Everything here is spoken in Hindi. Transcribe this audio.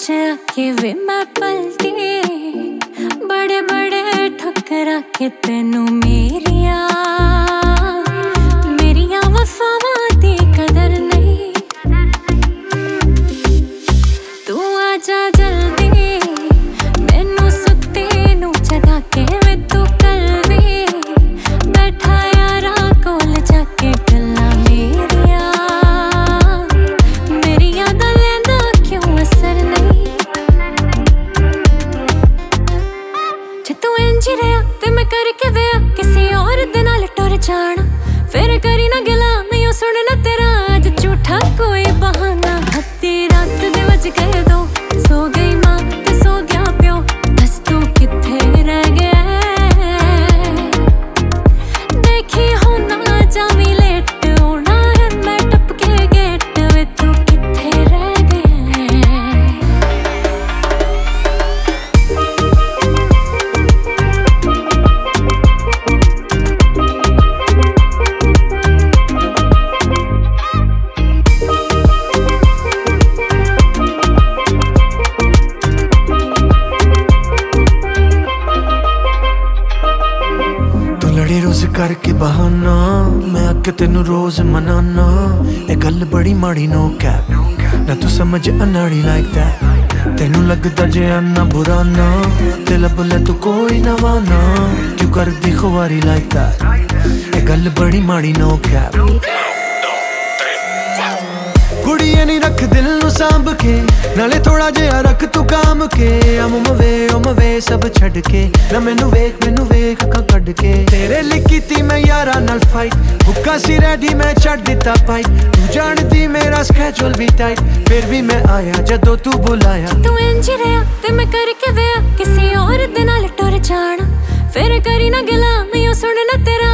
च आके वे मैं पलटी, बड़े बड़े ठुकरा के तेनू मेरिया वफावां दी कदर नहीं। तू आजा जल्दी मैनू सुत्ती नू जगा के वे तू कल भी बैठा यारा कोल जाके गल्लां मेरिया दा लैंदा क्यों असर नहीं। जे तू इंज रहा ते मैं करके वे किसी और दे नाल टुर जाना, फिर करी ना गिला नहीं सुनना तेरा आज झूठा कोई बहाना। हत्ती रात दे बज गए 2, सो गई माँ ते सो गया प्यो, बस तू किथे रह गया। देखी हो ना जावी लेट होना है मैं टपके गेट, वे तू किथे रह गया। रोज करके बहाना मैं आके तेनू रोज मनाना, ए गल बड़ी माड़ी नो कैप ना तू समझ अनाड़ी लाइक दैट। तेनू लगदा जे अन्ना बुरा ना ते लब ले तू कोई नवाना, क्यों कर दी खुआरी लाइक दैट। ए गल बड़ी माड़ी नो कैप। कुड़िए नहीं रख दिल नू सांभ के, नाले थोड़ा जिहा रख तू काम के। ओ मवे सब छड़ के ना मैनू वेख अखां कड के। तेरे लिए कीती मैं यारा नाल फाइट, हुक्का सी रेडी मैं छड़ दिता पाइप। तू जानदी मेरा स्केड्यूल भी टाइट, फिर भी मैं आया जदों तू बुलाया। तू इंज रहा ते मैं करके वे किसी और दे नाल टुर जाना, फिर करी ना गिला नहीं सुनना तेरा